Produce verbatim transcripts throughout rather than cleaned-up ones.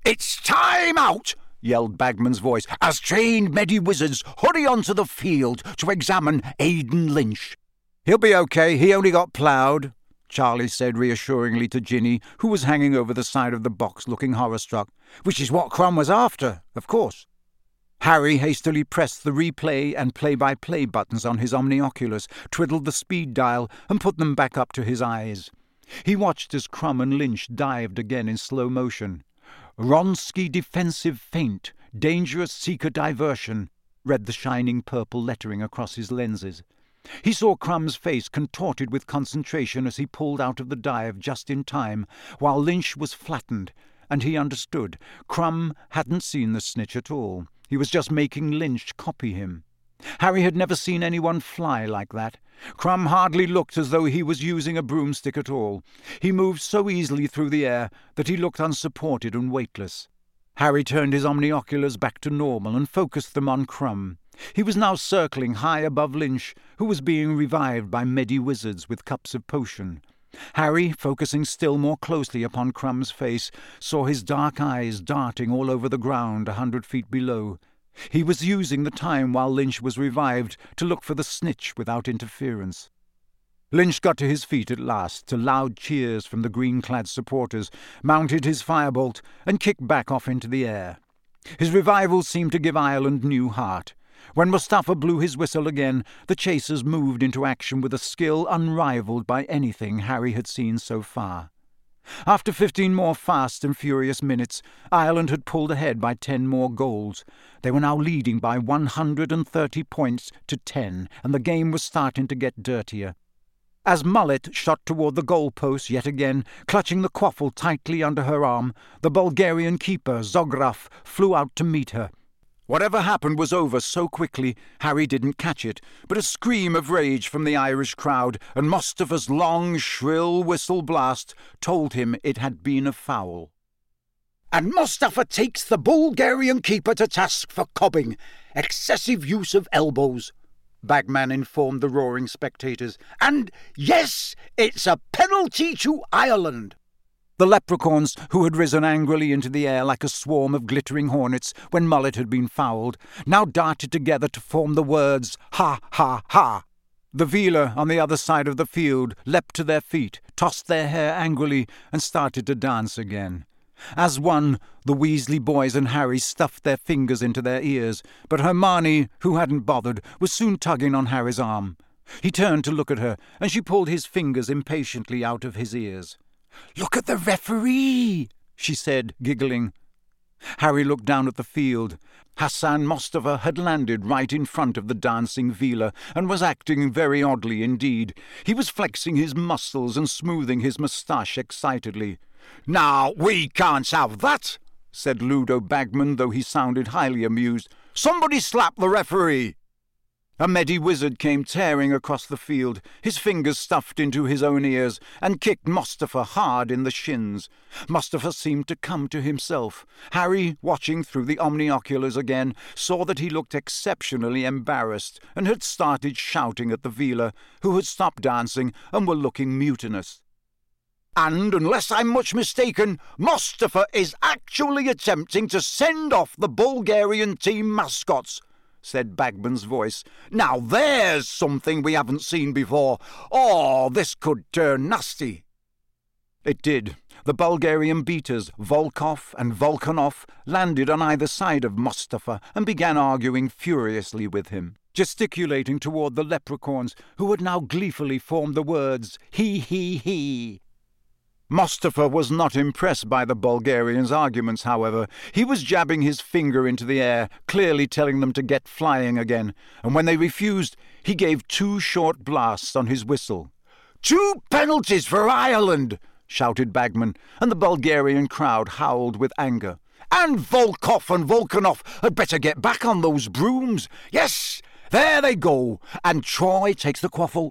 "It's time out!" yelled Bagman's voice, as trained Medi-Wizards hurry onto the field to examine Aidan Lynch. "He'll be okay, he only got ploughed," Charlie said reassuringly to Ginny, who was hanging over the side of the box looking horror-struck, which is what Crumb was after, of course. Harry hastily pressed the replay and play-by-play buttons on his omnioculars, twiddled the speed dial, and put them back up to his eyes. He watched as Crumb and Lynch dived again in slow motion. "Wronski defensive feint, dangerous seeker diversion," read the shining purple lettering across his lenses. He saw Crumb's face contorted with concentration as he pulled out of the dive just in time, while Lynch was flattened, and he understood. Crumb hadn't seen the snitch at all. He was just making Lynch copy him. Harry had never seen anyone fly like that. Crumb hardly looked as though he was using a broomstick at all. He moved so easily through the air that he looked unsupported and weightless. Harry turned his omnioculars back to normal and focused them on Crumb. He was now circling high above Lynch, who was being revived by Medi-Wizards with cups of potion. Harry, focusing still more closely upon Crumb's face, saw his dark eyes darting all over the ground a hundred feet below. He was using the time while Lynch was revived to look for the snitch without interference. Lynch got to his feet at last, to loud cheers from the green-clad supporters, mounted his firebolt, and kicked back off into the air. His revival seemed to give Ireland new heart. When Mustafa blew his whistle again, the chasers moved into action with a skill unrivalled by anything Harry had seen so far. After fifteen more fast and furious minutes, Ireland had pulled ahead by ten more goals. They were now leading by one hundred and thirty points to ten, and the game was starting to get dirtier. As Mullet shot toward the goalpost yet again, clutching the quaffle tightly under her arm, the Bulgarian keeper, Zograf, flew out to meet her. Whatever happened was over so quickly, Harry didn't catch it, but a scream of rage from the Irish crowd and Mustafa's long, shrill whistle blast told him it had been a foul. "And Mustafa takes the Bulgarian keeper to task for cobbing, excessive use of elbows," Bagman informed the roaring spectators. "And yes, it's a penalty to Ireland." The leprechauns, who had risen angrily into the air like a swarm of glittering hornets when Mullet had been fouled, now darted together to form the words, "Ha, ha, ha." The Vila on the other side of the field leapt to their feet, tossed their hair angrily, and started to dance again. As one, the Weasley boys and Harry stuffed their fingers into their ears, but Hermione, who hadn't bothered, was soon tugging on Harry's arm. He turned to look at her, and she pulled his fingers impatiently out of his ears. "Look at the referee," she said, giggling. Harry looked down at the field. Hassan Mustafa had landed right in front of the dancing Vila and was acting very oddly indeed. He was flexing his muscles and smoothing his moustache excitedly. "Now, we can't have that," said Ludo Bagman, though he sounded highly amused. "Somebody slap the referee." A Medi-Wizard came tearing across the field, his fingers stuffed into his own ears, and kicked Mustafa hard in the shins. Mustafa seemed to come to himself. Harry, watching through the omnioculars again, saw that he looked exceptionally embarrassed, and had started shouting at the Vila, who had stopped dancing and were looking mutinous. "And, unless I'm much mistaken, Mustafa is actually attempting to send off the Bulgarian team mascots," said Bagman's voice. "Now there's something we haven't seen before. Oh, this could turn nasty." It did. The Bulgarian beaters, Volkov and Volkanov, landed on either side of Mustafa and began arguing furiously with him, gesticulating toward the leprechauns, who had now gleefully formed the words, "He, he, he." Mustafa was not impressed by the Bulgarians' arguments, however. He was jabbing his finger into the air, clearly telling them to get flying again, and when they refused, he gave two short blasts on his whistle. "Two penalties for Ireland!" shouted Bagman, and the Bulgarian crowd howled with anger. "And Volkov and Volkanov had better get back on those brooms. Yes, there they go, and Troy takes the quaffle."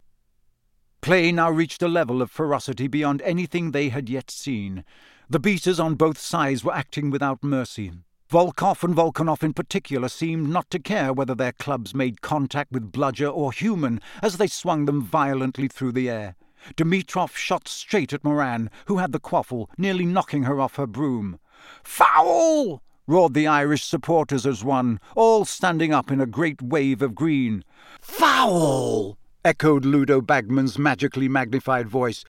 Play now reached a level of ferocity beyond anything they had yet seen. The beaters on both sides were acting without mercy. Volkov and Volkanov in particular seemed not to care whether their clubs made contact with bludger or human as they swung them violently through the air. Dimitrov shot straight at Moran, who had the quaffle, nearly knocking her off her broom. "Foul!" roared the Irish supporters as one, all standing up in a great wave of green. "Foul!" echoed Ludo Bagman's magically magnified voice.